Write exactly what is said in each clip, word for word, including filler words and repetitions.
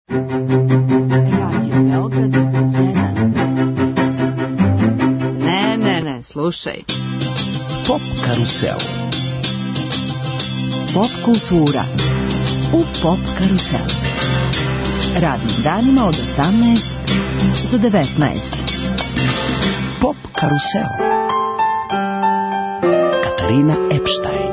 Radio Beograd jedan. Ne, ne, ne, slušaj. Pop karusel. Pop kultura u Pop karusel. Radnim danima od osamnaest do devetnaest. Pop karusel. Katarina Epstein.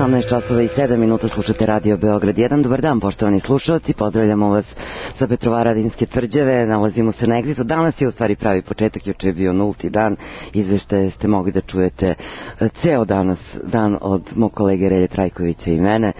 osamnaest časova i sedam minuta, slušate Radio Beograd jedan. Dobar dan, poštovani slušalci, pozdravljamo vas sa Petrovaradinske tvrđave, nalazimo se na Egzitu. Danas je u stvari pravi početak, juče je bio nulti dan, izveštaje ste mogli da čujete ceo danas, dan od mog kolege Relje Trajkovića i mene,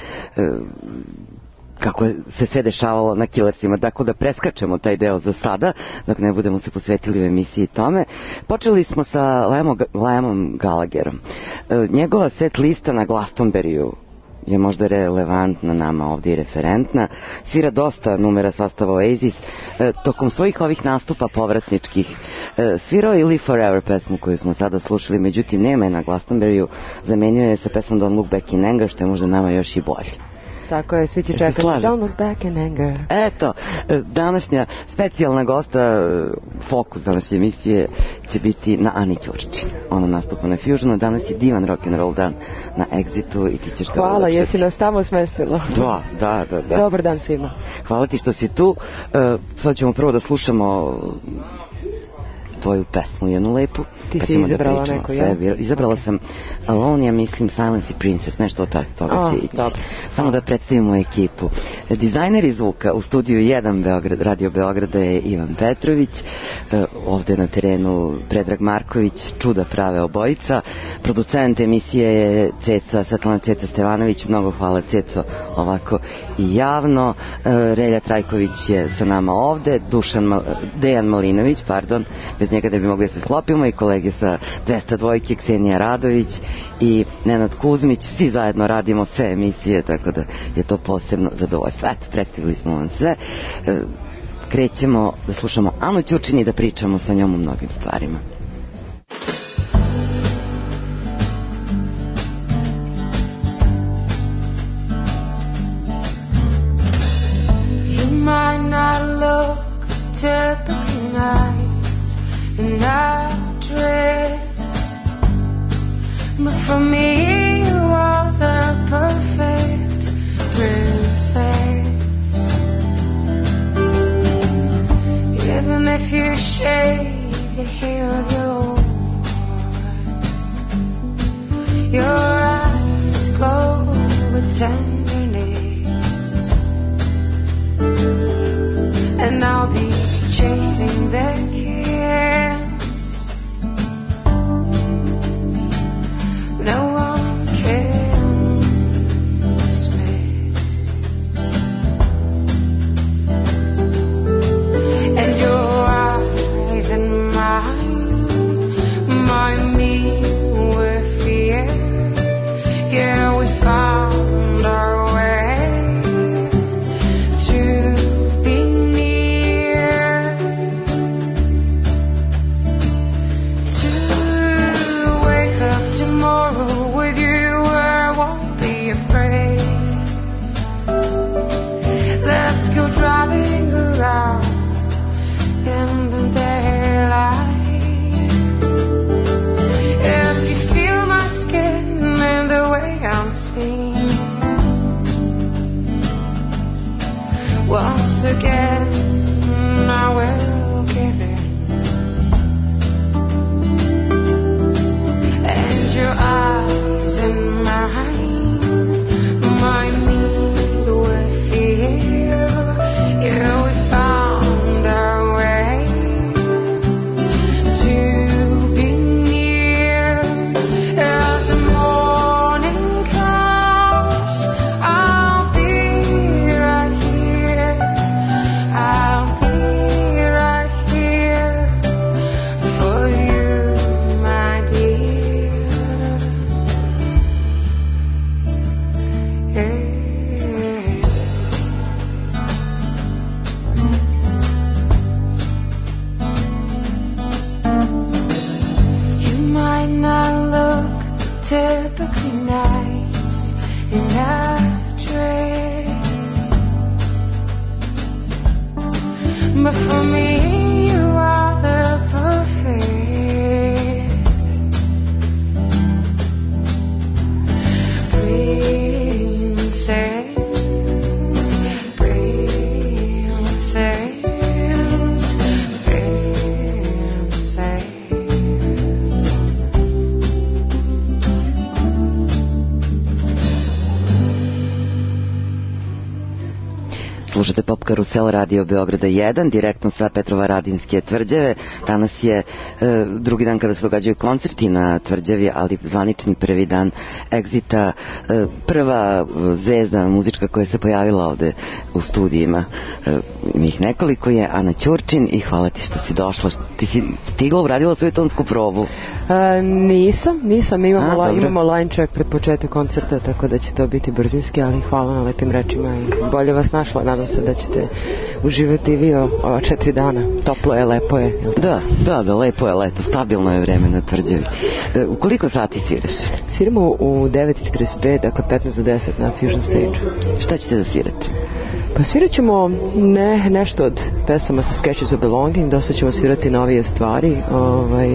kako se sve dešavalo na Killersima, tako da preskačemo taj deo za sada, dok ne budemo se posvetili u emisiji tome. Počeli smo sa Liamom Gallagherom. Njegova set lista na Glastonburyju je možda relevantna nama ovdje i referentna. Svira dosta numera sastava Oasis. E, tokom svojih ovih nastupa povratničkih e, svirao i Live Forever pesmu koju smo sada slušali, međutim nema je na Glastonburyju, zamenio je sa pesmom Don't Look Back in Anger, što je možda nama još i bolje. Tako je, svi će čekati Don't Look Back in Anger. Eto, današnja specijalna gosta, fokus današnje emisije će biti na Ani Ćurčin. Ona nastupa na Fusionu, danas je divan rock'n'roll dan na Exitu i ti ćeš ga Hvala, odapšati. Jesi nas tamo smestilo? Da, da, da, da. Dobar dan svima. Hvala ti što si tu. Uh, sad ćemo prvo da slušamo tvoju pesmu, jednu lepu. Ti pa si ćemo izabrala da neku, ja? Izabrala sam Alone, ja mislim Silence Princess, nešto od toga oh, će ići. Dobro. Samo da predstavimo ekipu. Dizajneri zvuka u studiju jedan Beograd, Radio Beograda je Ivan Petrović, ovde na terenu Predrag Marković, čuda prave obojica. Producent emisije je Ceca, Svetlana Ceca Stevanović, mnogo hvala Ceco, ovako i javno. Relja Trajković je sa nama ovde, Dušan, Dejan Malinović, pardon, bez njega da bi mogli da se sklopimo, i kolege sa dvesta dvojke, Ksenija Radović i Nenad Kuzmić, svi zajedno radimo sve emisije, tako da je to posebno zadovoljstvo. Eto, predstavili smo vam sve. Krećemo da slušamo Anu Ćurčin i da pričamo sa njom o mnogim stvarima. You might not look typically nice in that dress, but for me you are the perfect princess. Even if you shade the hair of yours, your eyes glow with tenderness, and I'll be chasing their kiss. No one can dismiss. And your eyes and mine remind me with fear. Yeah, we found our way to be near, to wake up tomorrow with you where I won't be afraid. Let's go driving around in the daylight. If you feel my skin and the way I'm seen, once again I will give in. And your eyes and mine remind me with fear. Yeah, we found our way to be near. As the morning comes, I'll be right here. I'll be right here for you, my dear. Yeah. You might not look typically nice in that dress, but for me you are the perfect princess, princess, princess. Slušate Pop Karusel Radio Beograda jedan, direktno sa Petrovaradinske tvrđave. Danas je e, drugi dan kada se događaju koncerti na tvrđavi, ali zvanični prvi dan Exita, e, prva zvezda muzička koja se pojavila ovde u studijima. E, ih nekoliko je Ana Ćurčin i hvala ti što si došla. Ti si stigla, uradila svoju tonsku probu? E, nisam, nisam. Imamo, A, li, imamo line check pred početak koncerta, tako da će to biti brzinski, ali hvala na lepim rečima i bolje vas našla. Nadam se da ćete uživati vi o, ova četiri dana. Toplo je, lepo je. Da, da, da, lepo je leto, stabilno je vreme na tvrđavi. E, u koliko sati sviraš? Sviramo u devet i četrdeset pet, dakle petnaest do deset na Fusion Stage. Šta ćete da svirati? Pa svirat ćemo ne, nešto od pesama sa Sketches of Belonging, dosta ćemo svirati novije stvari. Ovaj,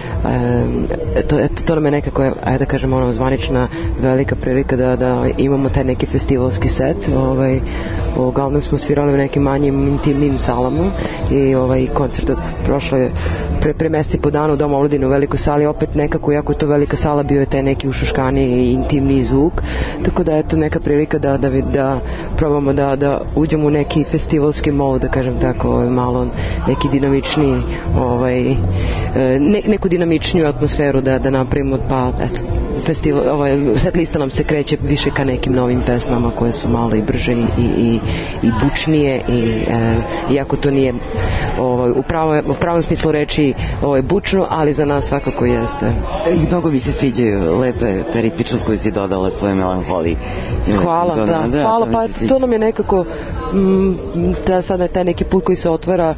Um, to, eto, to nam je nekako, ajde da kažem, ono, zvanična velika prilika da, da imamo taj neki festivalski set. Ovaj, uglavnom smo svirali u nekim manjim intimnim salama i ovaj koncert od prošle pre, pre meseci po danu u Domu omladine u velikoj sali, opet nekako, jako je to velika sala, bio je taj neki ušuškani i intimni zvuk, tako da je to neka prilika da, da, da probamo da, da uđemo u neki festivalski mod, da kažem tako, ovaj, malo neki dinamični ovaj, ne, neku dinamičniju atmosferu da, da napravimo, pa eto, festival, ovaj, set lista nam se kreće više ka nekim novim pesmama koje su malo i brže i, i, i bučnije i e, iako to nije ovaj, u, pravo, u pravom smislu reči ovaj, bučno, ali za nas svakako jeste. I mnogo mi se sviđaju lepe perispičnost koju si dodala svoje melanholiji. Hvala, da, da, da, hvala, pa to nam je nekako m, da sada taj neki put koji se otvara,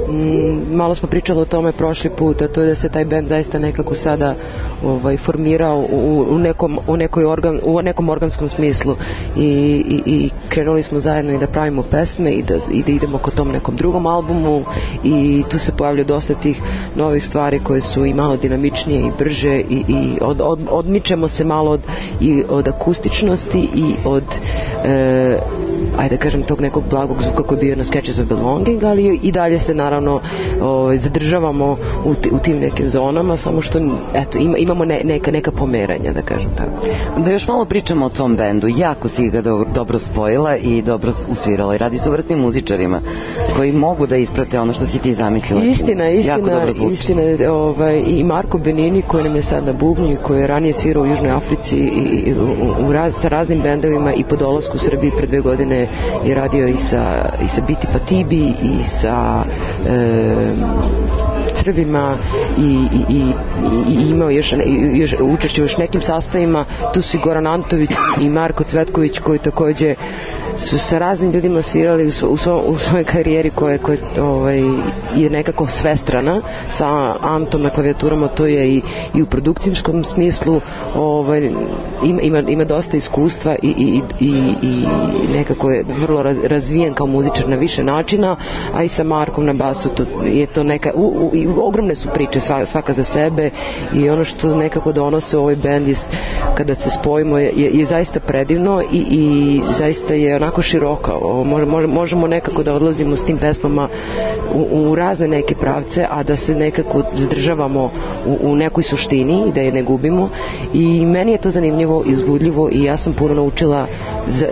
m, malo smo pričali o tome prošli put, a to je da se taj band zaista nekako sada ovaj, formirao u, u, nekom, u, nekoj organ, u nekom organskom smislu i, i, i krenuli smo zajedno i da pravimo pesme i da, i da idemo ko tom nekom drugom albumu i tu se pojavljaju dosta tih novih stvari koje su i malo dinamičnije i brže i, i od, od, odmičemo se malo od, i od akustičnosti i od e, ajde da kažem tog nekog blagog zvuka koji je bio na Sketches of Belonging, ali i dalje se naravno ovaj, zadržavamo u, t, u tim nekim zonama, samo što eto, ima, imamo ne, neka, neka pomeranja, da kažem tako. Da još malo pričamo o tom bendu, jako si ga do, dobro spojila i dobro usvirala i radi su vrstnim muzičarima koji mogu da isprate ono što si ti zamislila. Istina, istina, istina ovaj, i Marko Benini koji nam je sad na bubnju i koji je ranije svirao u Južnoj Africi i, i u, u raz, sa raznim bendovima i po dolasku u Srbiji pre dve godine je radio i sa, i sa Biti Patibi i sa e, Srbima i, i, i, i imao još, još učešće u još nekim sastavima. Tu su i Goran Antović i Marko Cvetković koji takođe su sa raznim ljudima svirali u, svo, u, svo, u svojoj karijeri koja koje, ovaj, je nekako svestrana sa Antom na klavijaturama, to je i, i u produkcijskom smislu ovaj, ima, ima, ima dosta iskustva i, i, i, i nekako je vrlo raz, razvijen kao muzičar na više načina, a i sa Markom na basu to, je to neka u, u, i ogromne su priče svaka, svaka za sebe i ono što nekako donose ovaj band je, kada se spojimo je, je, je zaista predivno i, i zaista je onako široka. Možemo, možemo nekako da odlazimo s tim pesmama u, u razne neke pravce, a da se nekako zadržavamo u, u nekoj suštini, da je ne gubimo i meni je to zanimljivo i uzbudljivo i ja sam puno naučila za,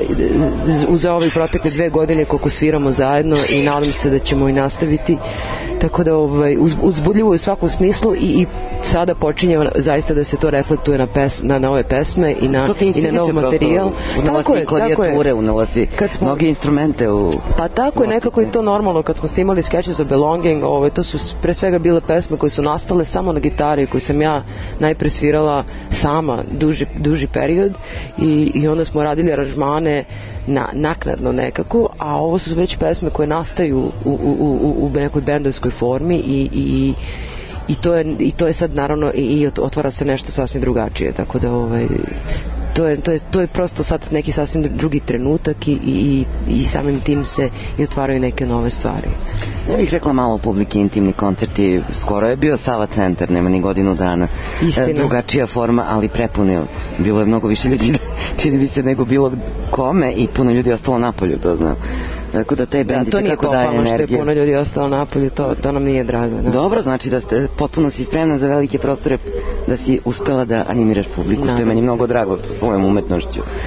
za ove protekle dve godine koliko sviramo zajedno i nadam se da ćemo i nastaviti, tako da ovaj, uz, uzbudljivo u svakom smislu i, i sada počinje zaista da se to reflektuje na, pes, na nove pesme i na, i na nov materijal. Tako je, tako je. Unela si smo, mnogi instrumente u... Pa tako je, nekako je to normalno kad smo snimali Sketches of Belonging, ove, to su pre svega bile pesme koje su nastale samo na gitari, koje sam ja najpre svirala sama duži, duži period i, i onda smo radili aranžmane na, naknadno nekako, a ovo su već pesme koje nastaju u, u, u, u nekoj bendovskoj formi i, i I to, je, i to je sad naravno i, i otvara se nešto sasvim drugačije, tako da ovaj, to, je, to, je, to je prosto sad neki sasvim drugi trenutak i, i, i samim tim se i otvaraju neke nove stvari. Ja bih rekla malo publike, intimni koncerti, skoro je bio Sava centar, nema ni godinu dana. Istina. Drugačija forma, ali prepunio. Bilo je mnogo više ljudi, čini mi se, nego bilo kome i puno ljudi je ostalo napolju, to znam. Tako da taj bend da, to nije pohvalno što je puno ljudi ostalo napolju, to, to nam nije drago. Da. Dobro, znači da ste potpuno si spremna za velike prostore, da si uspela da animiraš publiku, što je meni mnogo drago svojom umetnošću.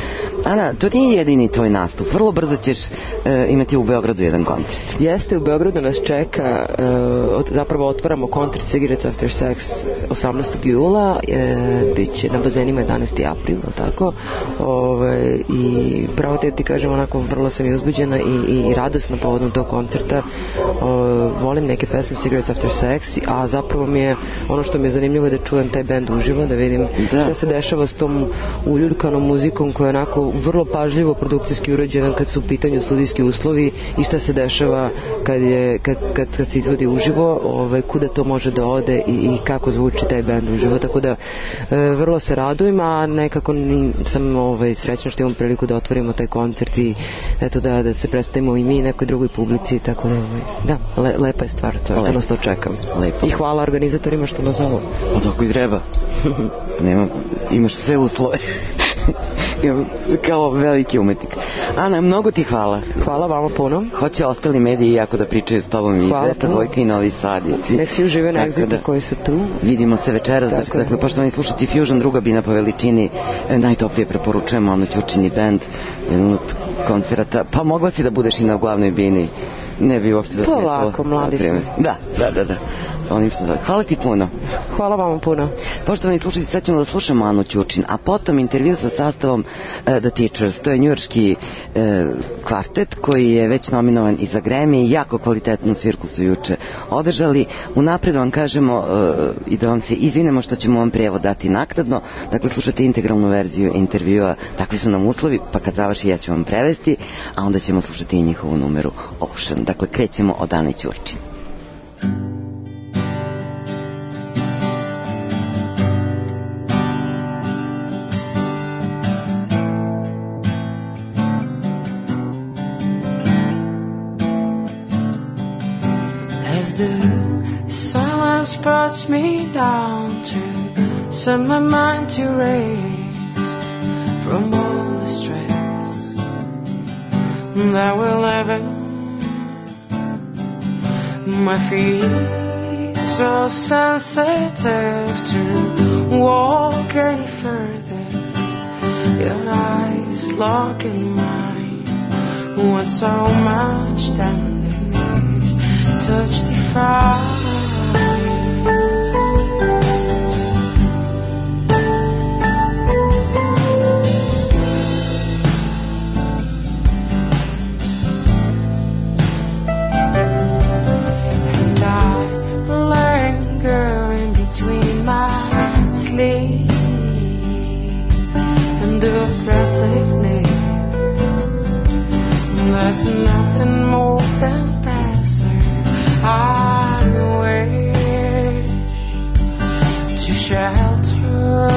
Ana, to nije jedini tvoj nastup. Vrlo brzo ćeš e, imati u Beogradu jedan koncert. Jeste, u Beogradu nas čeka, e, od, zapravo otvaramo koncert Cigarettes After Sex osamnaestog jula, e, bit će na bazenima jedanaesti april, tako? Ove, I pravo te ti kažem, onako, vrlo sam i uzbuđena i, i, i radosna povodom tog koncerta. O, volim neke pesme Cigarettes After Sex, a zapravo mi je, ono što mi je zanimljivo je da čujem taj bend uživo, da vidim da. Šta se dešava s tom uljuljkanom muzikom koja je onako vrlo pažljivo produkcijski urađena kad su u pitanju studijski uslovi i šta se dešava kad, je, kad, kad, kad se izvodi uživo, ovaj, kuda to može da ode i, i kako zvuči taj bend uživo, tako da e, vrlo se radujem, a nekako ni, sam ovaj, srećna što imam priliku da otvorimo taj koncert i eto da, da se predstavimo i mi nekoj drugoj publici, tako da ovaj, da, le, lepa je stvar to što nas to čeka. I hvala organizatorima što nas zovu. O, tako i treba. Nema, imaš sve uslove. Kao veliki umetnik. Ana, mnogo ti hvala. Hvala vama puno. Hoće ostali mediji jako da pričaju s tobom i Dvesta dvojka i Novi Sad. Nek svi užive na Exitu da, koji su tu. Vidimo se večeras. Dakle, dakle poštovani slušati Fusion, druga bina po veličini. E, najtoplije preporučujemo Anu Ćurčin i band. Jedan od koncerata. Pa mogla si da budeš i na glavnoj bini. Ne bi uopšte da smetilo. Polako, mladi smo. Da, da, da, da. Onim što da. Hvala ti puno. Hvala vam puno. Poštovani slušatelji, sad ćemo da slušamo Anu Ćurčin, a potom intervju sa sastavom uh, The Teachers. To je njujorški uh, kvartet koji je već nominovan i za Grammy i jako kvalitetnu svirku su juče održali. Unapred vam kažemo uh, i da vam se izvinemo što ćemo vam prijevod dati naknadno. Dakle, slušate integralnu verziju intervjua, takvi su nam uslovi, pa kad završi ja ću vam prevesti, a onda ćemo slušati i njihovu numeru Ocean. Dakle, krećemo od Ane Ćurčin. Brought me down to set my mind to raise from all the stress that will live in my feet, so sensitive to walk any further. Your eyes lock in mine with so much tenderness, touch the fire. Nothing more than passer. I wait to shelter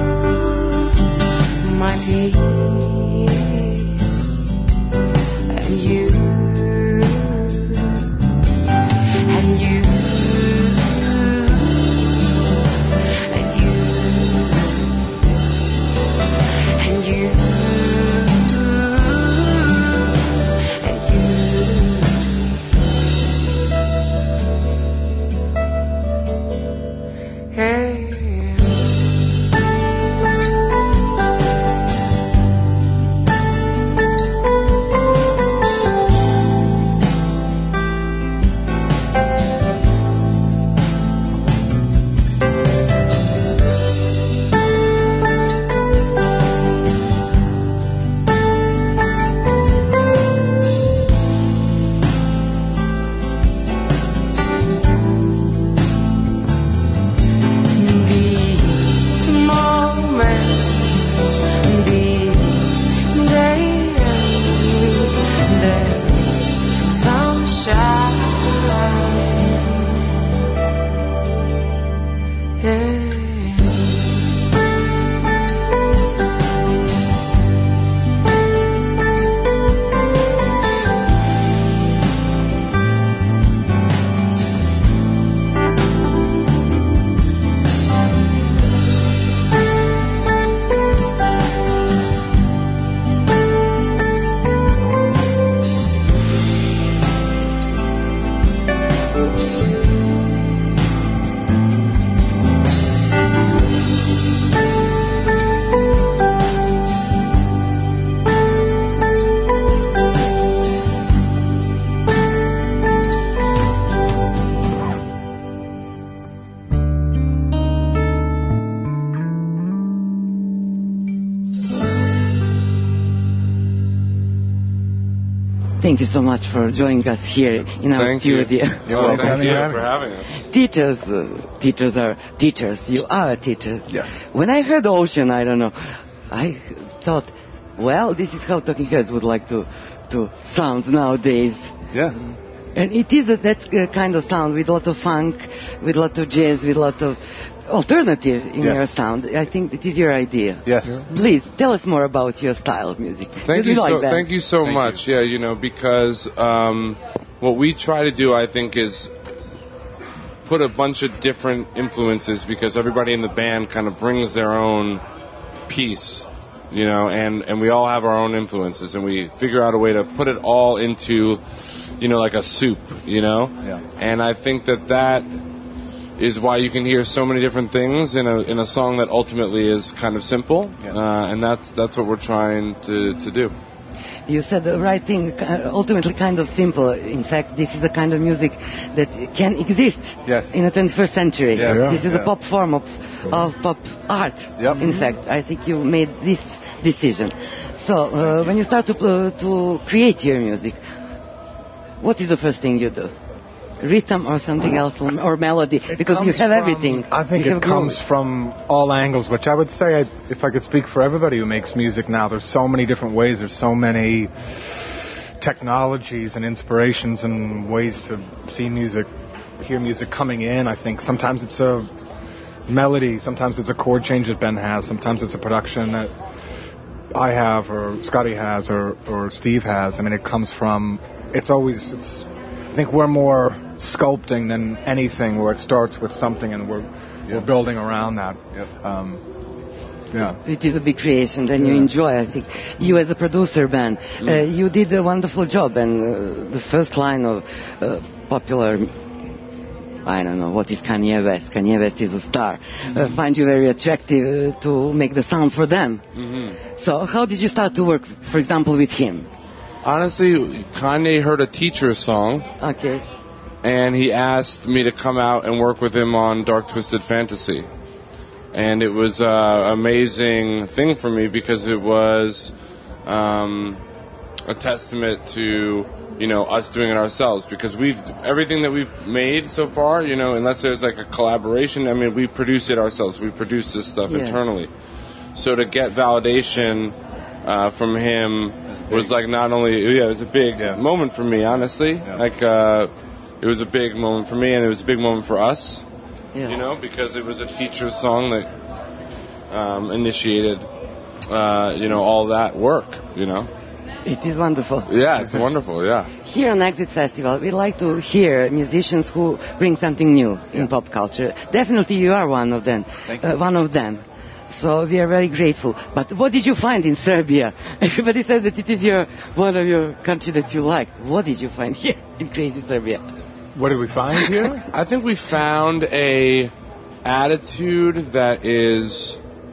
my peace and you and you and you and you. thank you so much for joining us here in our Thank studio. you. You're welcome. Thank you for having us. Teachers, uh, teachers are teachers. You are a teacher. Yes. When I heard Ocean, I don't know, I thought, well, this is how Talking Heads would like to, to sound nowadays. Yeah. And it is a, that uh, kind of sound with a lot of funk, with a lot of jazz, with a lot of alternative in Yes. your sound. I think it is your idea. Yes. Please, tell us more about your style of music. Thank We you like so. that. Thank you so Thank much. Yeah, you know, because um, what we try to do, I think, is put a bunch of different influences, because everybody in the band kind of brings their own piece, you know, and and we all have our own influences, and we figure out a way to put it all into, you know, like a soup, you know. Yeah. And I think that that is why you can hear so many different things in a in a song that ultimately is kind of simple, Yeah. uh, and that's that's what we're trying to to do. You said the right thing, uh, ultimately kind of simple. In fact, this is the kind of music that can exist Yes. in the twenty-first century. Yeah. Yeah. This is Yeah. a pop form of, of pop art. Yep. In fact, I think you made this decision. So, uh, when you start to, uh, to create your music, what is the first thing you do? Rhythm or something else, or, or melody? It Because you comes have from- everything. I think You it have comes groove. from all angles, which I would say, I, if I could speak for everybody who makes music now, there's so many different ways, there's so many technologies and inspirations and ways to see music, hear music coming in. I think sometimes it's a melody, sometimes it's a chord change that Ben has, sometimes it's a production that I have, or Scotty has, or, or Steve has. I mean, it comes from, it's always, it's, I think we're more sculpting than anything, where it starts with something and we're we're building around that. Yep. Um, yeah. It is a big creation, then you enjoy, I think. You as a producer, Ben, uh, you did a wonderful job, and uh, the first line of uh, popular, I don't know, what is Kanye West? Kanye West is a star. Uh, find you very attractive uh, to make the sound for them. Mm-hmm. So how did you start to work, for example, with him? Honestly, Kanye heard a Teacher song, Okay. and he asked me to come out and work with him on Dark Twisted Fantasy. And it was an amazing thing for me, because it was um, a testament to, you know, us doing it ourselves. Because we've, everything that we've made so far, you know, unless there's like a collaboration, I mean, we produce it ourselves. We produce this stuff Yes. internally. So to get validation uh, from him was like not only, yeah, it was a big Yeah. moment for me, honestly. Yeah. Like, uh, it was a big moment for me, and it was a big moment for us, Yes. you know, because it was a Teacher's song that um, initiated, uh, you know, all that work, you know. It is wonderful. Yeah, it's wonderful, yeah. Here on Exit Festival, we like to hear musicians who bring something new in pop culture. Definitely you are one of them. Thank Uh, one of them. So we are very grateful. But what did you find in Serbia? Everybody says that it is your one of your country that you liked. What did you find here in crazy Serbia? What did we find here? I think we found a attitude that is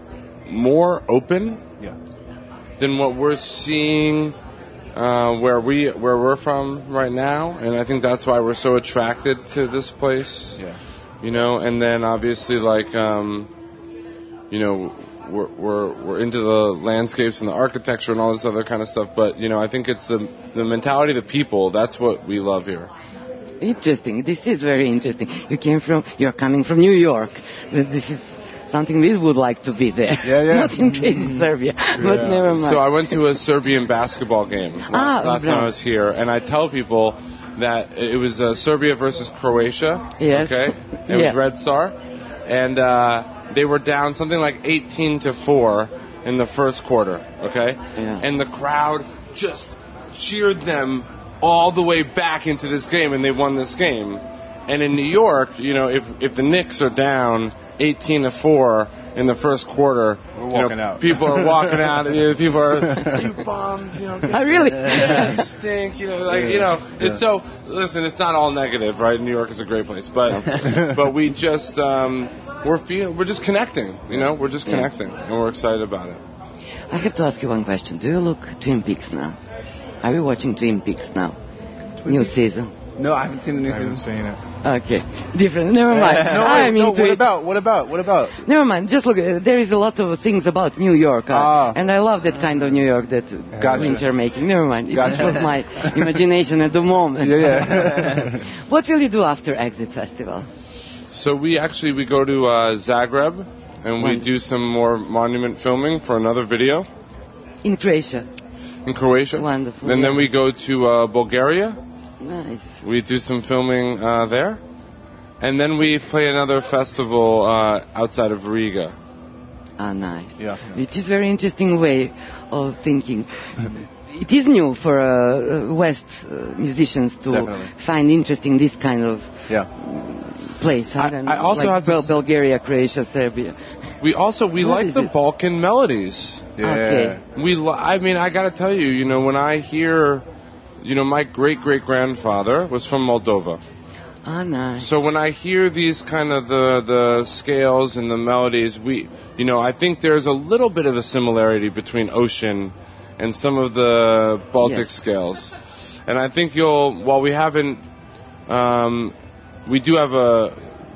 more open Yeah. than what we're seeing uh, where we where we're from right now, and I think that's why we're so attracted to this place. Yeah. You know, and then obviously like um, you know we're we're we're into the landscapes and the architecture and all this other kind of stuff, but you know I think it's the the mentality of the people. That's what we love here. Interesting. This is very interesting. You came from, you're coming from New York. This is something we would like to be there. Yeah, yeah. Not in crazy Serbia, but never mind. So I went to a Serbian basketball game last, Ah, last time bravo. I was here, and I tell people that it was uh, Serbia versus Croatia. Yes. Okay. It Yeah. was Red Star, and uh, they were down something like eighteen to four in the first quarter. Okay. Yeah. And the crowd just cheered them all the way back into this game, and they won this game. And in New York, you know, if if the Knicks are down eighteen to four in the first quarter, We're you know, walking out. people are walking out, and you know, people are, you bums, you know, Oh, really? you stink, you know, like, you know, it's so, listen, it's not all negative, right? New York is a great place, but, but we just, um, we're feel, we're just connecting, you know, we're just connecting, and we're excited about it. I have to ask you one question. Do you look Twin Peaks now? Are you watching Twin Peaks now? New season. No, I haven't seen the new I haven't season. seen it. Okay, different. Never mind. no, I'm wait, no, into what it. about? What about? What about? Never mind. Just look. Uh, there is a lot of things about New York, uh, Ah. and I love that kind of New York that Gotcha. Lynch are making. Never mind. It Gotcha. was my imagination at the moment. Yeah, yeah. What will you do after Exit Festival? So we actually we go to uh, Zagreb and we do some more monument filming for another video In Croatia. in Croatia. Wonderful. And yeah. then we go to uh, Bulgaria. Nice. We do some filming uh, there. And then we play another festival uh, outside of Riga. Ah, nice. Yeah. It is very interesting way of thinking. It is new for uh, West uh, musicians to Definitely. find interesting this kind of Yeah. place. I- don't I know, also like have to Bul- s- Bulgaria, Croatia, Serbia. We also we What like is the it? Balkan melodies. Yeah. Okay. We li- I mean I got to tell you, you know, when I hear, you know, my great great grandfather was from Moldova. Ah, nice. So when I hear these kind of the the scales and the melodies, we, you know, I think there's a little bit of a similarity between Ocean and some of the Baltic Yes. scales. And I think you'll, while we haven't, um, we do have a,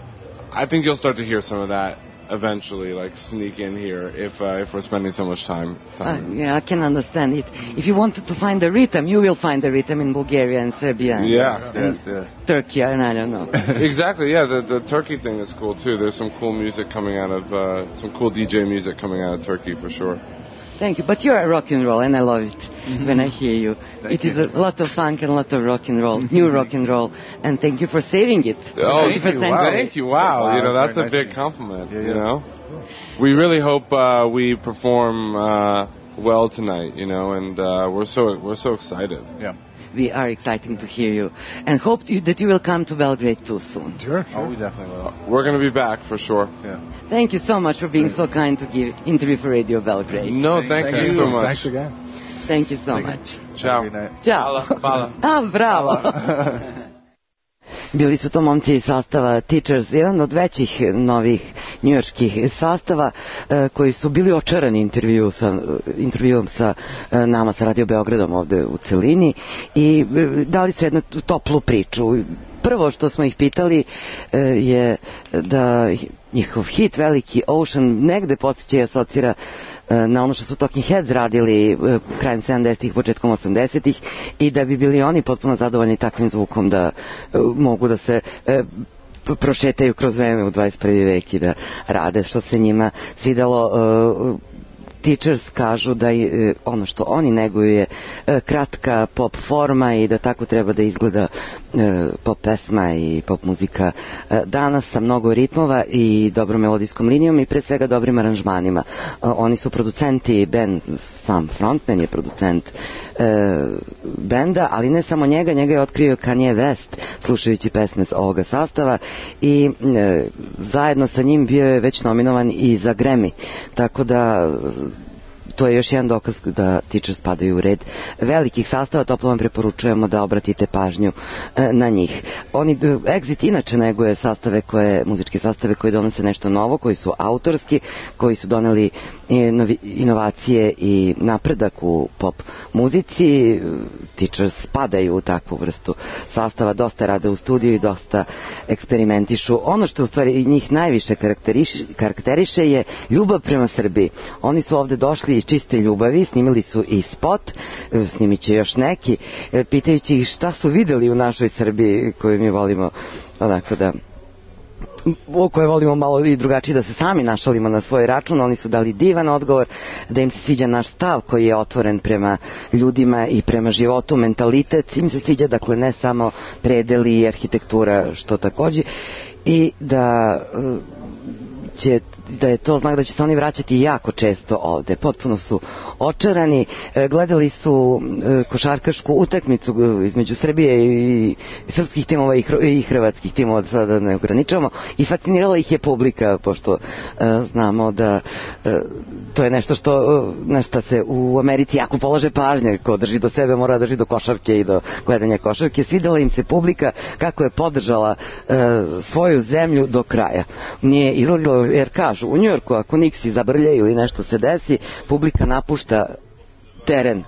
I think you'll start to hear some of that eventually, like sneak in here if uh, if we're spending so much time. Uh, time. yeah, I can understand it. If you wanted to find the rhythm, you will find the rhythm in Bulgaria and Serbia and, Yeah. and Yes. Yes. Turkey, and I don't know. Exactly, yeah. The the Turkey thing is cool too. There's some cool music coming out of uh, some cool D J music coming out of Turkey for sure. Thank you. But you are rock and roll, and I love it when I hear you. Thank It is you. a lot of funk and a lot of rock and roll, new rock and roll, and thank you for saving it. Oh, thank you. Wow. Thank you. Wow. Wow, you know, that's that's a very big nice. compliment. Yeah, You yeah. know, we really hope uh, we perform uh, well tonight. You know, and uh, we're so we're so excited. Yeah. We are excited to hear you, and hope you, that you will come to Belgrade too soon. Sure. Oh, we definitely will. We're going to be back for sure. Yeah. Thank you so much for being so kind to give interview for Radio Belgrade. No, thank, Thank you you. so much. Thanks again. Thank you so much. Ciao. Good night. Ćao. Hvala. A, bravo. Bili su to momci iz sastava Teachers, jedan od većih novih njujorških sastava e, koji su bili očarani intervju sa, intervjuom sa e, nama, sa Radio Beogradom ovde u celini i e, dali su jednu toplu priču. Prvo što smo ih pitali e, je da njihov hit veliki Ocean negde podsjeća i asocira na ono što su Talking Heads radili krajem sedamdesetih, početkom osamdesetih i da bi bili oni potpuno zadovoljni takvim zvukom da mogu da se prošetaju kroz vreme u dvadeset prvi vek i da rade što se njima svidalo. Teachers kažu da je, ono što oni neguju je kratka pop forma i da tako treba da izgleda pop pesma i pop muzika danas sa mnogo ritmova i dobrom melodijskom linijom i pre svega dobrim aranžmanima. Oni su producenti, Ben sam frontman je producent e, benda, ali ne samo njega, njega je otkrio Kanye West slušajući pesme s ovoga sastava i e, zajedno sa njim bio je već nominovan i za Grammy, tako da to je još jedan dokaz da Teachers spadaju u red velikih sastava. Toplo vam preporučujemo da obratite pažnju e, na njih. Oni, Exit inače neguje sastave koje, muzičke sastave koji donose nešto novo, koji su autorski, koji su doneli inovi, inovacije i napredak u pop muzici. Teachers spadaju u takvu vrstu sastava, dosta rade u studiju i dosta eksperimentišu. Ono što u stvari njih najviše karakteriše, karakteriše je ljubav prema Srbiji. Oni su ovde došli iz čiste ljubavi, snimili su i spot, snimit će još neki, pitajući ih šta su videli u našoj Srbiji koju mi volimo onako da o koje volimo malo i drugačije da se sami našalimo na svoj račun. Oni su dali divan odgovor da im se sviđa naš stav koji je otvoren prema ljudima i prema životu, mentalitet im se sviđa, dakle ne samo predeli i arhitektura što takođe, i da će da je to znak da će se oni vraćati jako često ovde. Potpuno su očarani. Gledali su košarkašku utakmicu između Srbije i srpskih timova i hrvatskih timova, sada ne ograničavamo, i fascinirala ih je publika, pošto znamo da to je nešto što na šta se u Americi jako polaže pažnje. Ko drži do sebe mora da drži do košarke i do gledanja košarke. Svidela im se publika kako je podržala svoju zemlju do kraja. Nije izlazilo, jer kažu u Njujorku ako Nixi zabrljaju ili nešto se desi, publika napušta teren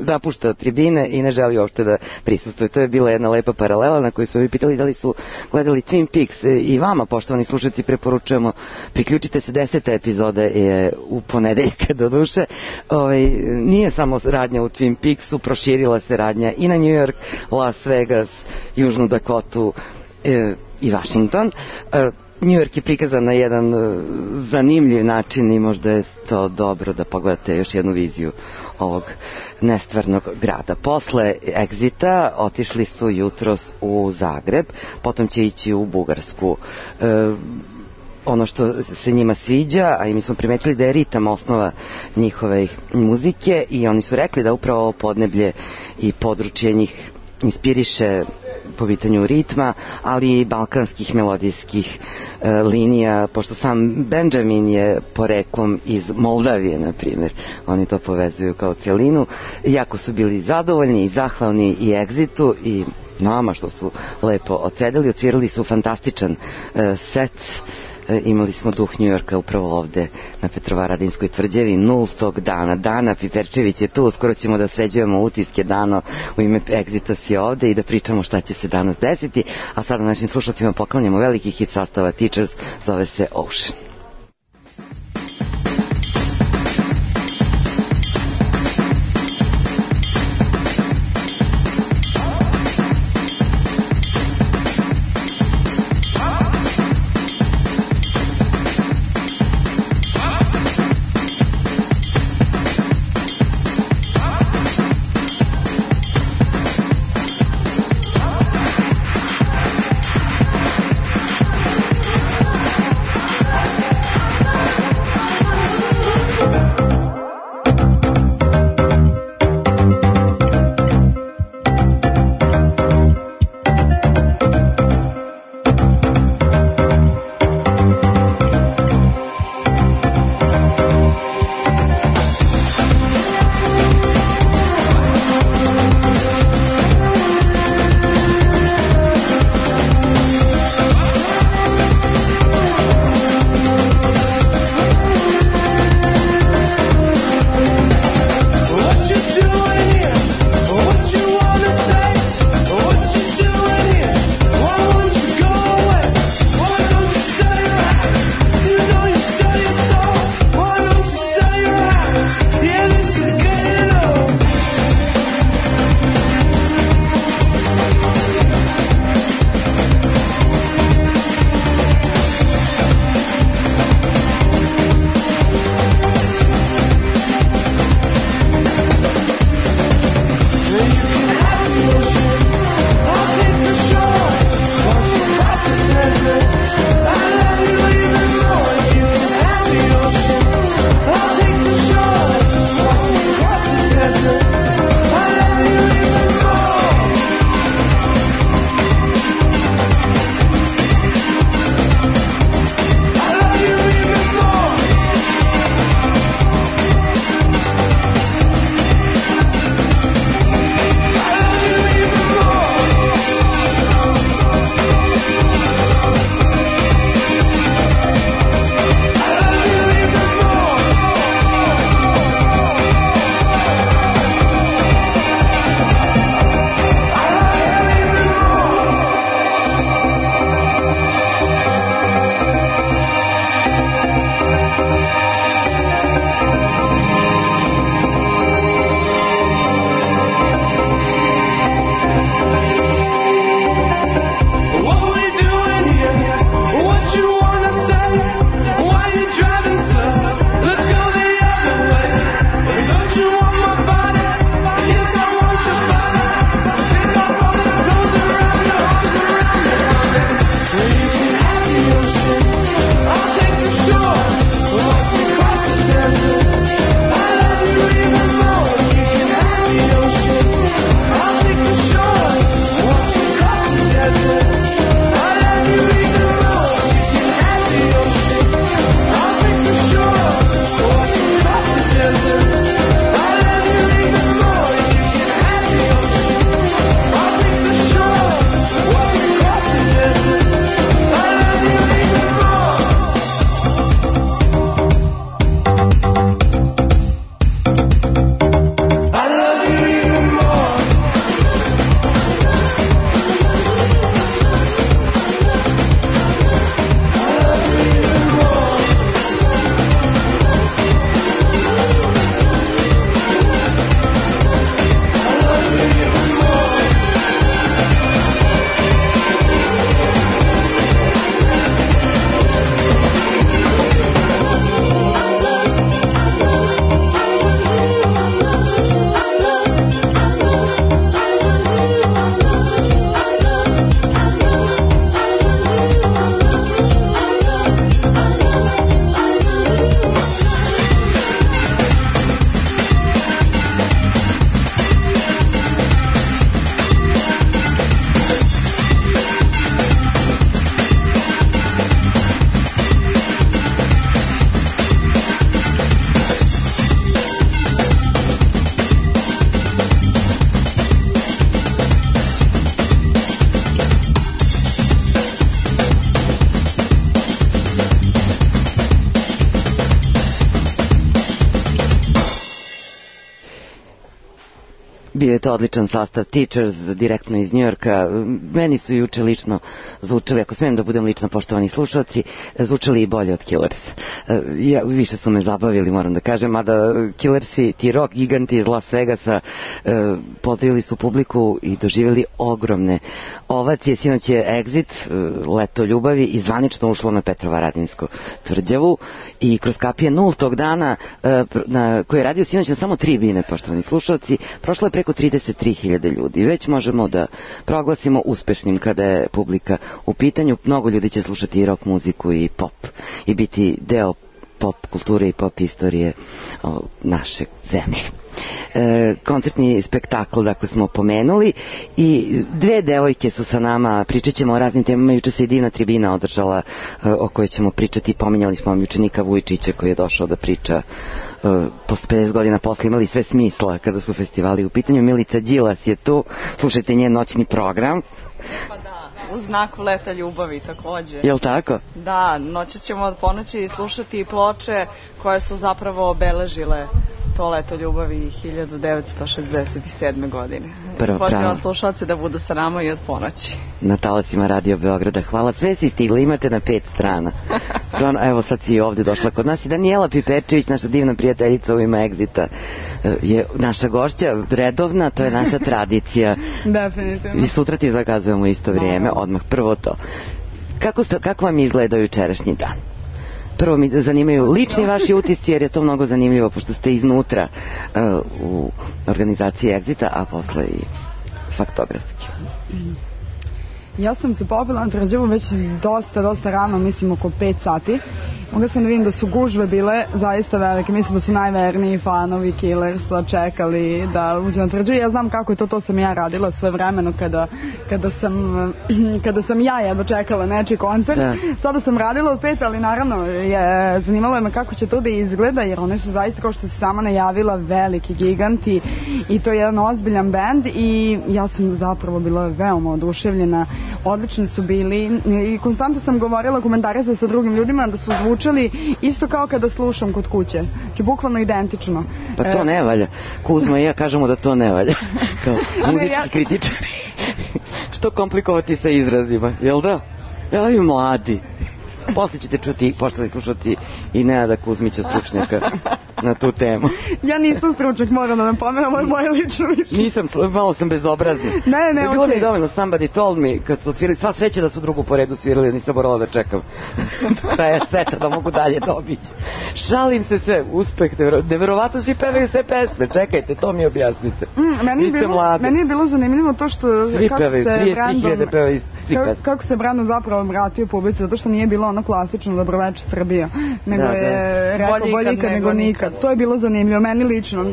napušta tribine i ne želi uopšte da prisustuje. To je bila jedna lepa paralela na koju smo mi pitali da li su gledali Twin Peaks. I vama, poštovani slušalci, preporučujemo, priključite se, deseta epizoda je u ponedeljka do duše. Ovaj, nije samo radnja u Twin Peaksu, proširila se radnja i na New York, Las Vegas, Južnu Dakotu e, i Washington. E, New York je prikazan na jedan uh, zanimljiv način i možda je to dobro da pogledate još jednu viziju ovog nestvarnog grada. Posle Exita otišli su jutros u Zagreb, potom će ići u Bugarsku. Uh, ono što se njima sviđa, a i mi smo primetili da je ritam osnova njihove muzike i oni su rekli da upravo ovo podneblje i područje njih inspiriše po pitanju ritma, ali i balkanskih melodijskih e, linija, pošto sam Benjamin je poreklom iz Moldavije, na primjer. Oni to povezuju kao cijelinu. Jako su bili zadovoljni i zahvalni i Exitu i nama što su lepo odsedeli. Odsvirali su fantastičan e, set. Imali smo duh New Yorka upravo ovde na Petrovaradinskoj tvrđavi nultog dana. Dana Piperčević je tu, skoro ćemo da sređujemo utiske. Dano, u ime Exita si ovde i da pričamo šta će se danas desiti. A sada našim slušalcima poklanjamo veliki hit sastava Teachers, zove se Ocean. Thank Bio je to odličan sastav Teachers, direktno iz Njujorka. Meni su juče lično zvučali, ako smijem da budem lično, poštovani slušalci, zvučali i bolje od Killers. Ja, više su me zabavili, moram da kažem, mada Killersi, ti rock giganti iz Las Vegasa, pozdravili su publiku i doživjeli ogromne ovacije. Sinoć je Exit, Leto ljubavi, i zvanično ušlo na Petrovaradinsku tvrđavu i kroz kapije nultog dana, na, koji je radio sinoć na samo tri bine, poštovani slušalci, prošlo je preko trideset tri hiljade ljudi. Već možemo da proglasimo uspešnim kada je publika u pitanju. Mnogo ljudi će slušati i rock muziku i pop i biti deo pop kulture i pop istorije o, naše zemlje. E, koncertni spektakl, dakle, smo pomenuli i dve devojke su sa nama, pričat ćemo o raznim temama. Juče se i divna tribina održala e, o kojoj ćemo pričati. Pominjali smo vam juče Nika Vujčića koji je došao da priča e, posle pedeset godina posle, imali sve smisla kada su festivali u pitanju. Milica Đilas je tu, slušajte njen noćni program. Pa da, u znaku Leta ljubavi takođe. Jel tako? Da, noćas ćemo od ponoći slušati ploče koje su zapravo obeležile to Leto ljubavi hiljadu devetsto šezdeset sedme. godine. Pozivam slušalce da budu sa nama i od ponoći. Na talasima Radio Beograda. Hvala, sve si stigli, imate na pet strana. Evo sad si i ovde došla kod nas i Danijela Piperčević, naša divna prijateljica u ime Exita, je naša gošća redovna, to je naša tradicija. Definitivno. I sutra ti zakazujemo isto vrijeme, odmah prvo to. Kako, ste, kako vam izgleda jučerašnji dan? Prvo mi zanimaju lični vaši utisci, jer je to mnogo zanimljivo, pošto ste iznutra uh, u organizaciji Exita, a posle i faktografski. Ja sam se popela na tvrđavu već dosta, dosta rano, mislim oko pet sati. Mogla sam da vidim da su gužve bile zaista velike. Mislim da su najverniji fanovi Killersa čekali da uđe na tvrđavu. Ja znam kako je to, to sam ja radila sve vremeno kada, kada, sam, kada sam ja jedva čekala nečiji koncert. Da. Sada sam radila od pet, ali naravno je, zanimalo je me kako će to da izgleda, jer one su zaista, kao što se sama najavila, veliki giganti i to je jedan ozbiljan bend i ja sam zapravo bila veoma oduševljena. Odlični su bili i konstantno sam govorila, komentarisala sa drugim ljudima da su zvučali isto kao kada slušam kod kuće. Znači, bukvalno identično. Pa to ne valja. Kuzma i ja kažemo da to ne valja. Kao muzički kritičari. Što komplikovati sa izrazima, jel da? Ja i mladi. Posle ćete čuti, poštovani slušalci, i Nenada Kuzmića, stručnjaka na tu temu. Ja nisam stručnjak, moram da nam pomenem, ovo je moje lično mišljenje. Nisam, malo sam bezobrazni. Ne, ne, okej. Bilo mi dovoljno, somebody told me, kad su otvirali, sva sreća da su drugu po redu svirali, nisam morala da čekam do kraja seta, da mogu dalje da obići. Šalim se sve, uspeh, neverovatno svi pevaju sve pesme, čekajte, to mi objasnite. Mm, meni, je bilo, meni je bilo zanimljivo to što svi kako pevaju, se Brandon, pevaju, kako, kako se Brandon zapravo vratio publici, zato što nije bilo ono klasično Dobroveče Srbija, nego da, je rekao bolje ikad nego nikad. To je bilo zanimljivo, meni lično.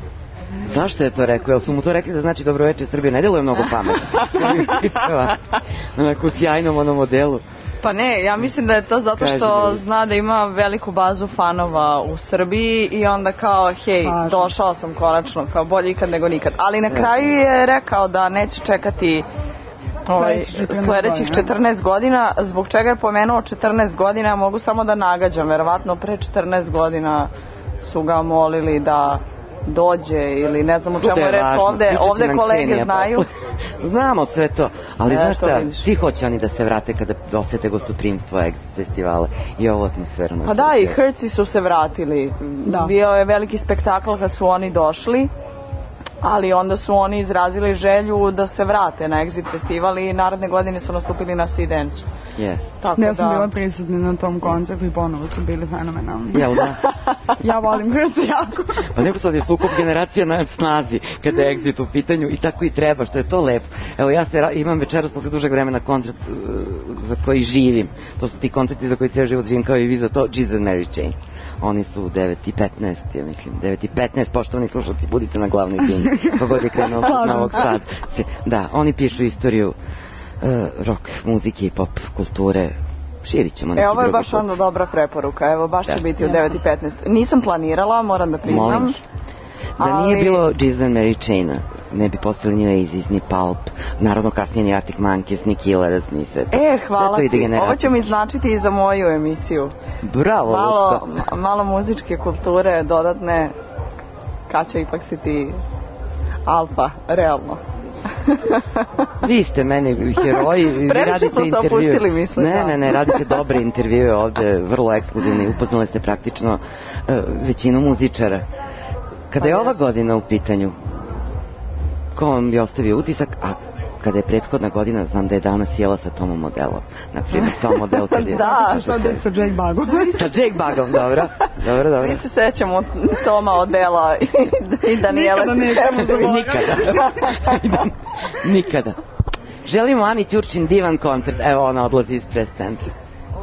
Zašto je to rekao? Jel su mu to rekli da znači Dobroveče Srbija? Ne deluje mnogo pametno. Na neku sjajnom onom modelu. Pa ne, ja mislim da je to zato što zna da ima veliku bazu fanova u Srbiji i onda kao, hej, došao sam konačno, kao bolje ikad nego nikad. Ali na kraju je rekao da neće čekati Ovaj, sledećih četrnaest godina. Zbog čega je pomenuo četrnaest godina, mogu samo da nagađam, verovatno pre četrnaest godina su ga molili da dođe ili ne znam o čemu je reč ovde, ovde kolege znaju. Znamo sve to, ali znaš šta, svi hoće oni da se vrate kada osete gostoprimstvo Exit festivala i ovu atmosferu. Pa da, i Herci su se vratili. Bio je veliki spektakl kad su oni došli, ali onda su oni izrazili želju da se vrate na Exit festival i naredne godine su nastupili na Sea Dance-u. Yes. Tako ja sam da... bila prisutna na tom koncertu i ponovo su bili fenomenalni. Jel da? Ja volim Hrvatske jako. Pa neko sad je sukob generacija na snazi kada je Exit u pitanju i tako i treba, što je to lepo. Evo ja se, imam večeras posle dužeg vremena koncert uh, za koji živim. To su ti koncerti za koji cijel život živim, kao i vi za to, Jesus and Mary Chain. Oni su u devet i petnaest, ja mislim. devet i petnaest, poštovani slušalci, budite na glavnoj bini. Pogod je krenuo od Novog Sada. Da, oni pišu istoriju uh, rock, muzike i pop kulture. Širit ćemo neki drugi. E, ovo je baš pop. onda dobra preporuka. Evo, baš da. će biti u devet i petnaest. Nisam planirala, moram da priznam. Molim. Da ali... nije bilo Jesus and Mary Chaina, ne bi postali ni Oasis, ni Pulp, naravno kasnije ni Arctic Monkeys, ni Killers, ni sve to. E, hvala ti, ovo će mi značiti i za moju emisiju. Bravo, malo, malo muzičke kulture, dodatne, Kaća, ipak si ti alfa, realno. Vi ste meni heroji, vi Previše radite smo se intervjue. opustili, mislim. Ne, da. ne, ne, radite dobre intervjue ovde, vrlo ekskluzivni, upoznali ste praktično uh, većinu muzičara. Kada je ova godina u pitanju, ko vam je ostavio utisak, a kada je prethodna godina, znam da je danas jela sa Tomom Modelom. Naprimjer, Tom Model kad je... Da, što je sa Jake Bugom. Sa Jake Bugom, dobro. Dobro, dobro. Svi se sećamo Toma Odela i, i Danijele. Nikada nećemo zaboraviti. Nikada. Nikada. Želimo Ani Ćurčin divan koncert. Evo, ona odlazi iz pres centra.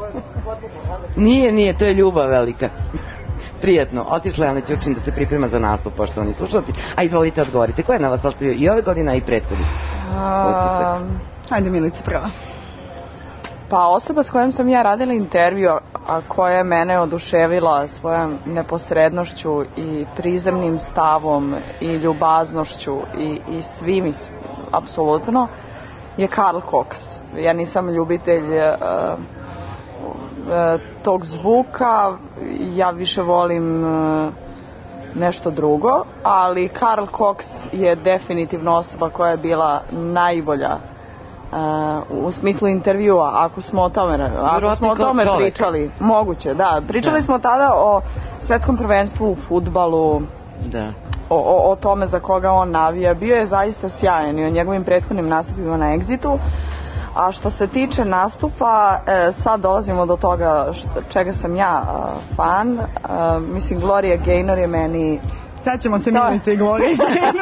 Nije, nije, to je ljubav velika. Prijatno. Otišla je Ana Ćurčin da se priprema za nastup, poštovani slušalci. A izvolite, odgovorite. Ko je na vas ostavio i ove godine i prethodni? Um, Ajde, Milica, prva. Pa osoba s kojom sam ja radila intervju, a koja je mene oduševila svojom neposrednošću i prizemnim stavom i ljubaznošću i, i svim i s- apsolutno, je Karl Cox. Ja nisam ljubitelj uh, uh, tog zvuka, ja više volim uh, nešto drugo, ali Karl Cox je definitivno osoba koja je bila najbolja uh, u smislu intervjua, ako smo o tome, ako smo o tome pričali, moguće, da. Pričali Da. smo tada o svetskom prvenstvu u fudbalu, Da. o, o, o tome za koga on navija. Bio je zaista sjajan i o njegovim prethodnim nastupima na Exitu. A što se tiče nastupa, e, sad dolazimo do toga š, čega sam ja a, fan. A, mislim, Gloria Gaynor je meni... Sećamo se Da. Milice i Glorije.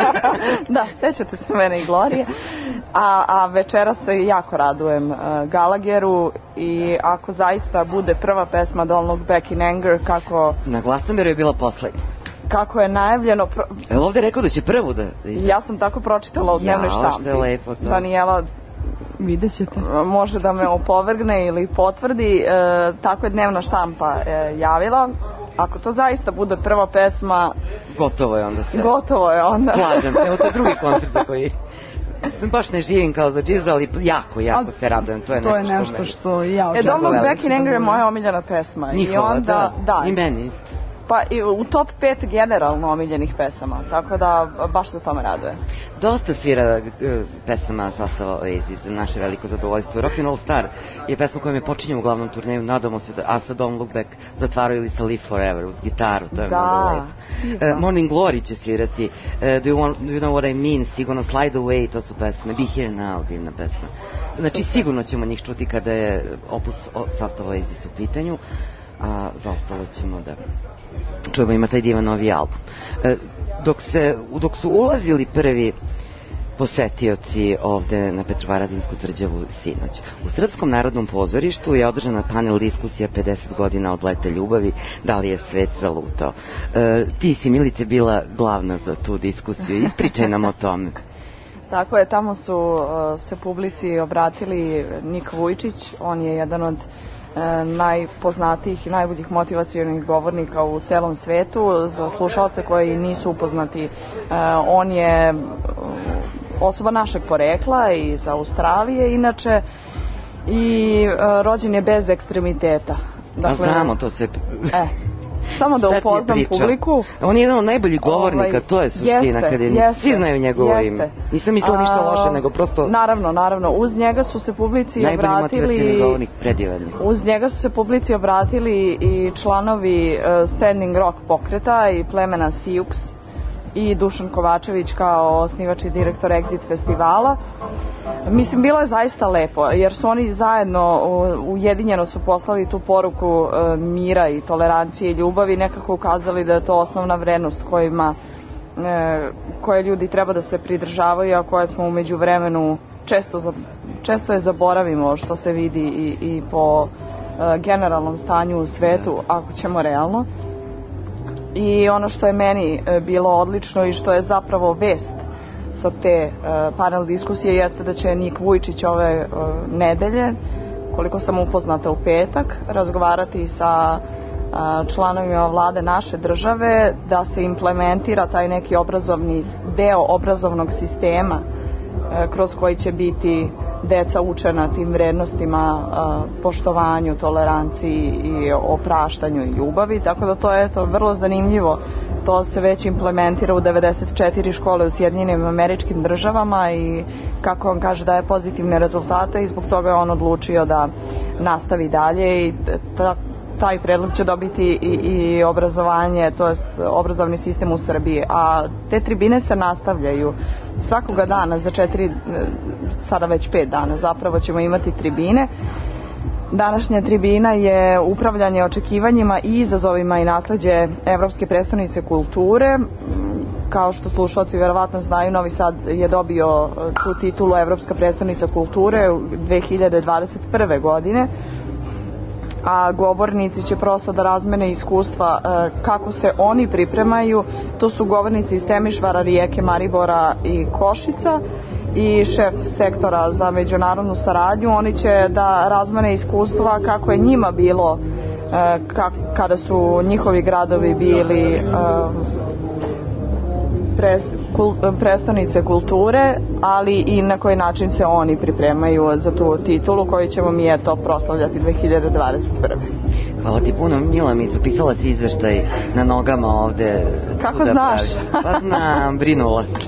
Da, sećate se mene i Glorije. A, a večera se jako radujem uh, Gallagheru i ako zaista bude prva pesma Don't Look Back in Anger, kako, Na Glastonberu je bila poslednja. kako je najavljeno... Pro... Je li ovde rekao da će prvu da... da izda? Ja sam tako pročitala u dnevnoj Jao, štampi. što je lepo to. Danijela Vidjet ćete. može da me opovrgne ili potvrdi, e, tako je dnevna štampa e, javila. Ako to zaista bude prva pesma, Gotovo je onda sve. gotovo je onda. Slažem se, evo to je drugi koncert za koji baš ne živim kao za džiz, ali jako, jako se radujem. To je To je nešto, nešto što što i ja E, očekujem. Don't Look veliki Back in Anger je moja omiljena pesma. meni. Njihova, I onda, da. da. I meni isto. Pa i u top pet generalno omiljenih pesama, tako da baš se tome raduje. Dosta svira uh, pesama sastava Oasis, naše veliko zadovoljstvo. Rock'n'Roll Star je pesma kojom je počinje u glavnom turneju, nadamo se da, a sa Don't Look Back zatvaraju ili sa Live Forever uz gitaru, to je Da. mnogo lepo. Uh, Morning Glory će svirati, uh, do, you want, do you know what I mean, Sigurno Slide Away, to su pesme, Be Here Now, divna pesma. Znači sigurno ćemo njih čuti kada je opus o, sastava Oasis u pitanju, a za ostalo ćemo da čujemo, ima taj divan novi album. E, dok, se, dok su ulazili prvi posetioci ovde na Petrovaradinsku tvrđavu sinoć, u Srpskom narodnom pozorištu je održana panel diskusija pedeset godina od leta ljubavi, da li je svet zalutao. E, ti si, Milice, bila glavna za tu diskusiju, ispričaj nam o tome. Tako je, tamo su uh, se publici obratili Nik Vujčić, on je jedan od uh, najpoznatijih i najboljih motivacionih govornika u celom svetu. Za slušalce koji nisu upoznati, uh, on je uh, osoba našeg porekla iz Australije, inače, i uh, rođen je bez ekstremiteta. Dakle, a znamo to sve. E, samo da upoznam publiku. On je jedan od najboljih govornika, ovaj, to je suština. Jeste, kad je, jeste, svi znaju njegovo jeste. ime. Nisam mislila ništa A, loše, nego prosto... Naravno, naravno. Uz njega su se publici najbolji obratili... motivacijni govornik, predivan. Uz njega su se publici obratili i članovi uh, Standing Rock pokreta i plemena Siux i Dušan Kovačević kao osnivač i direktor Exit festivala. Mislim, bilo je zaista lepo, jer su oni zajedno uh, ujedinjeno su poslali tu poruku uh, mira i tolerancije i ljubavi, nekako ukazali da je to osnovna vrednost kojima, uh, koje ljudi treba da se pridržavaju, a koje smo umeđu vremenu često, za, često je zaboravimo, što se vidi i, i po uh, generalnom stanju u svetu, ako ćemo realno. I ono što je meni uh, bilo odlično i što je zapravo vest sa te uh, panel diskusije jeste da će Nik Vujčić ove uh, nedelje, koliko sam upoznata u petak, razgovarati sa uh, članovima vlade naše države da se implementira taj neki obrazovni deo obrazovnog sistema uh, kroz koji će biti deca učena tim vrednostima, uh, poštovanju, toleranciji i opraštanju i ljubavi, tako da to je to vrlo zanimljivo to se već implementira u devedeset četiri škole u Sjedinjenim Američkim Državama i kako on kaže daje pozitivne rezultate i zbog toga je on odlučio da nastavi dalje i ta, taj predlog će dobiti i, i obrazovanje, to jest obrazovni sistem u Srbiji, a te tribine se nastavljaju svakoga dana za četiri, sada već pet dana zapravo ćemo imati tribine. Današnja tribina je upravljanje očekivanjima i izazovima i nasleđe Evropske prestonice kulture. Kao što slušalci vjerovatno znaju, Novi Sad je dobio tu titulu Evropska prestonica kulture u dve hiljade dvadeset prve. godine, a govornici će prosto da razmene iskustva kako se oni pripremaju. To su govornici iz Temišvara, Rijeke, Maribora i Košica i šef sektora za međunarodnu saradnju. Oni će da razmene iskustva kako je njima bilo kada su njihovi gradovi bili prestonice kulture, ali i na koji način se oni pripremaju za tu titulu koju ćemo mi eto proslavljati dve hiljade dvadeset prve. Hvala ti puno, Mila Micu, pisala si izveštaj na nogama ovde. Kako znaš? Pa znam, brinula se.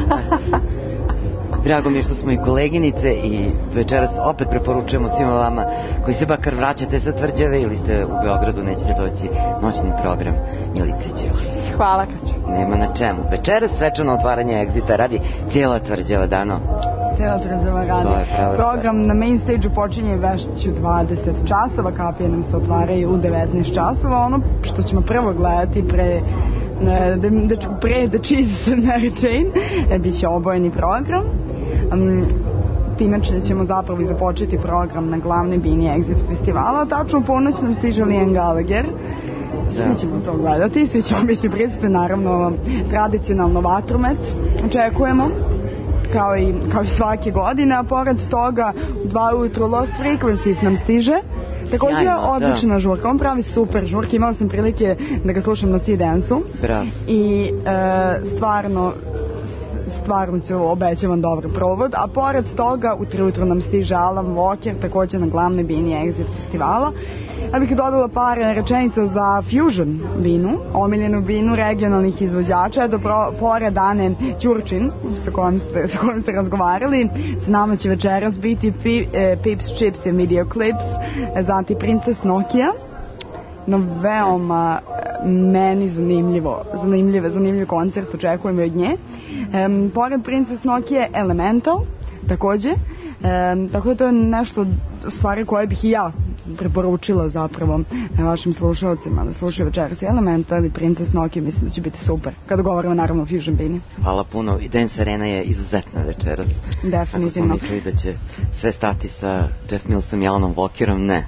Drago mi je što smo i koleginice i večeras opet preporučujemo svima vama koji se bakar vraćate sa Tvrđave ili ste u Beogradu, nećete doći, noćni program Milice Đilas. Hvala, Kaća. Nema na čemu. Večeras svečano otvaranje Exita radi cijela Tvrđava, Dano. Cijela Tvrđava radi. Program na main stage-u počinje već u dvadeset časova, kapije nam se otvaraju u devetnaest časova. Ono što ćemo prvo gledati pre The, the, pre The Jesus and Mary Chain bit će obojeni program. Um, time ćemo zapravo i započeti program na glavnoj bini Exit festivala. Tačno u ponoć nam stiže Liam Gallagher. Svi ćemo to gledati, svi ćemo biti prisutni, naravno tradicionalno vatromet očekujemo kao i, kao i svake godine, a pored toga u dva ujutru Lost Frequencies nam stiže. Također je odlična žurka, on pravi super žurke, imala sam prilike da ga slušam na Sea Dance-u i e, stvarno stvarno ću obećavam dobar provod, a pored toga u tri ujutru nam stiže Alan Walker, također na glavnoj bini Exit festivala. Ja bih dodala par rečenica za Fusion binu, omiljenu binu regionalnih izvođača, do pored Ane Ćurčin, sa kojom ste, sa kojom ste razgovarali. S nama će večeras biti Pi, e, Pips, Chips and Video Clips, zatim Princess Nokia, no veoma meni zanimljivo, zanimljive, zanimljiv koncert očekujemo od nje. E, pored Princess Nokia Elemental, također, e, tako da to je nešto stvari koje bih i ja preporučila zapravo vašim slušalcima da slušaju večeras Elemental i Princess Nokia, mislim da će biti super kada govorimo naravno o Fusion bini. Hvala puno i Dance Arena je izuzetna večeras. Definitivno. Ako smo mislili da će sve stati sa Jeff Millsom i Alanom Walkerom, ne.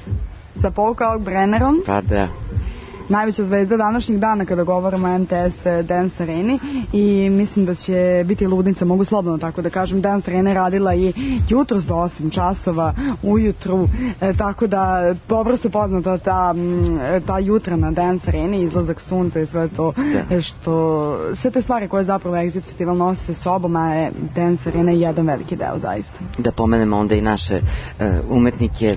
Sa Paul Kalkbrennerom. Pa da. Najveća zvezda današnjih dana kada govorimo o M T S Dance Areni i mislim da će biti ludnica, mogu slobodno tako da kažem. Dance Arena je radila i jutros do osam časova ujutru, e, tako da dobro su poznata ta, ta jutra na Dance Areni, izlazak sunca i sve to da. što, sve te stvari koje zapravo Exit Festival nosi sa sobom, a je Dance Arena jedan veliki deo zaista. Da pomenemo onda i naše uh, umetnike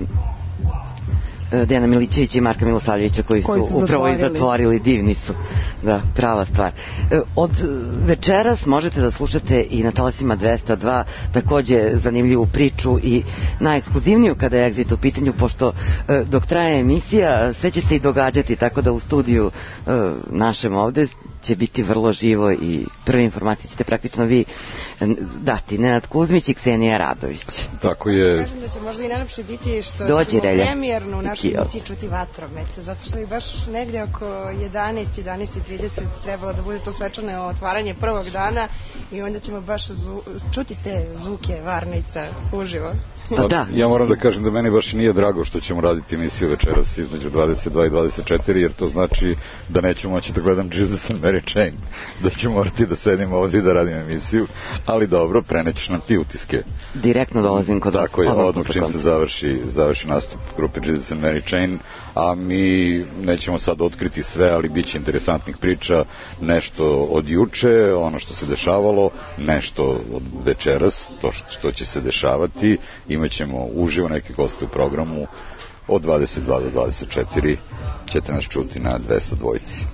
Dejana Milićevića i Marka Milosavljevića koji, koji su, su upravo zatvorili. i zatvorili, divni su, da, prava stvar. Od večeras možete da slušate i na talasima dvesta dva takođe zanimljivu priču i najekskluzivniju kada je Exit u pitanju, pošto dok traje emisija sve će se i događati, tako da u studiju našem ovde će biti vrlo živo i prve informacije ćete praktično vi dati. Nenad Kuzmić i Ksenija Radović. Tako je. Kažem da će možda i najlepše biti što Dođi, ćemo Relja. premijernu u našoj emisiji čuti vatromet, zato što je baš negde oko jedanaest, jedanaest i trideset trebalo da bude to svečano otvaranje prvog dana i onda ćemo baš zvu, čuti te zvuke varnica uživo. Pa da. Ja moram da kažem da meni baš nije drago što ćemo raditi emisiju večeras između dvadeset dva i dvadeset četiri, jer to znači da nećemo moći da gledam Jesus and Mary Chain, da ćemo morati da sedim ovdje i da radim emisiju, ali dobro, prenećeš nam ti utiske. Direktno dolazim kod vas. Tako je, odmah čim se završi, završi nastup grupe Jesus and Mary Chain, a mi nećemo sad otkriti sve, ali bit će interesantnih priča, nešto od juče, ono što se dešavalo, nešto od večeras, to što će se dešavati. Imaćemo uživo neke goste u programu od dvadeset dva do dvadeset četiri, ćete nas čuti na dvesta dvojici.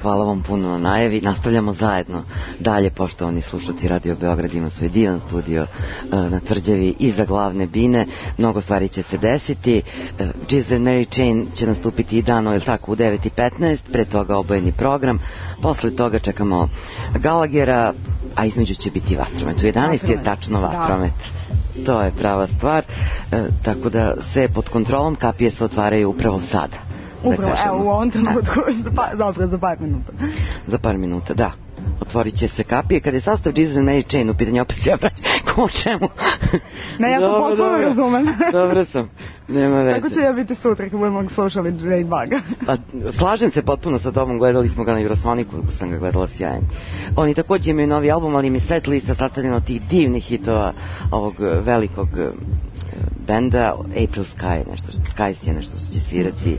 Hvala vam puno na najavi. Nastavljamo zajedno dalje, poštovani slušalci. Radio Beograd ima svoj divan studio na Tvrđavi iza glavne bine. Mnogo stvari će se desiti. Jesus and Mary Chain će nastupiti i dano, je tako, u devet i petnaest, pre toga obojeni program. Posle toga čekamo Galagera, a između će biti Vatromet. U jedanaest je tačno Vatromet. To je prava stvar. E, tako da sve je pod kontrolom, kapije se otvaraju upravo sada. Upravo, da evo, u ovom trenutku, za par, dobro, za par minuta. Za par minuta, da. Otvorit će se kapije. Kada je sastav Jesus and Mary Chain u pitanju, opet se ja vraćam, ko čemu? Ne, ja to dobro, potpuno dobro, razumem. Dobro sam, nema veze. Tako će ja biti sutra kad budemo slušali Jade Buga. Pa, slažem se potpuno sa tobom, gledali smo ga na Eurosoniku, sam ga gledala sjajan. Oni takođe imaju novi album, ali mi set lista sastavljena od tih divnih hitova ovog velikog benda, April Sky, nešto što Skies je nešto što će svirati,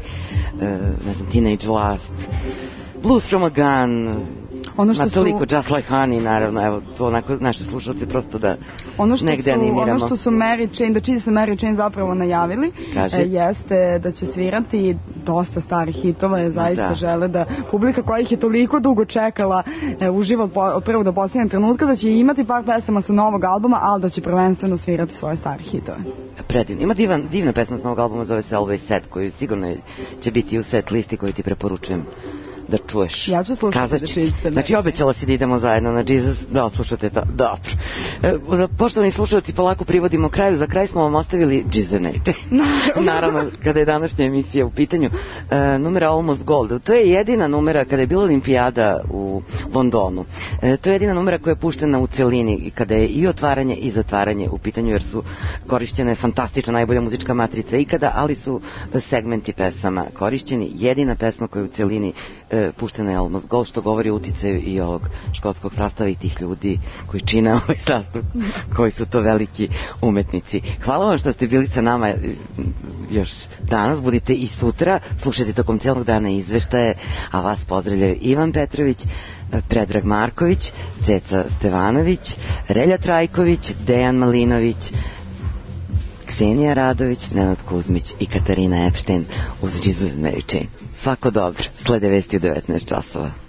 ne znam, Teenage Lust, Blues from a Gun, ono što toliko su... Just Like Honey, naravno, evo, to onako naše slušalce prosto da ono što negde su, animiramo. Ono što su Mary Chain, da Jesus and Mary Chain zapravo najavili, e, jeste da će svirati dosta starih hitova, je zaista da. Žele da publika koja ih je toliko dugo čekala e, uživa od, od prvog do posljednjeg trenutka, da će imati par pesama sa novog albuma, ali da će prvenstveno svirati svoje stare hitove. Predivno. Ima divan, divna pesma s novog albuma, zove se Always Set, koju sigurno će biti u set listi koju ti preporučujem da čuješ. Ja ću slušati da Jesus. Znači, obećala si da idemo zajedno na Jesus. Da, slušate to. Dobro. E, poštovani slušalci, polako privodimo kraju. Za kraj smo vam ostavili Jesus Nate. Naravno, kada je današnja emisija u pitanju. E, numera Almost Gold. To je jedina numera kada je bila olimpijada u Londonu. E, to je jedina numera koja je puštena u celini kada je i otvaranje i zatvaranje u pitanju, jer su korišćene fantastična, najbolja muzička matrica ikada, ali su segmenti pesama korišćeni. Jedina pesma koja je u celini puštena je Almost Gold, što govori o uticaju i ovog škotskog sastava i tih ljudi koji čine ovaj sastav, koji su to veliki umetnici. Hvala vam što ste bili sa nama još danas, budite i sutra, slušajte tokom cijelog dana izveštaje, a vas pozdravljaju Ivan Petrović, Predrag Marković, Ceca Stevanović, Relja Trajković, Dejan Malinović, Ksenija Radović, Nenad Kuzmić i Katarina Epštajn uz Jesus and Mary Chain. Svako dobro, slede vesti u devetnaest časova.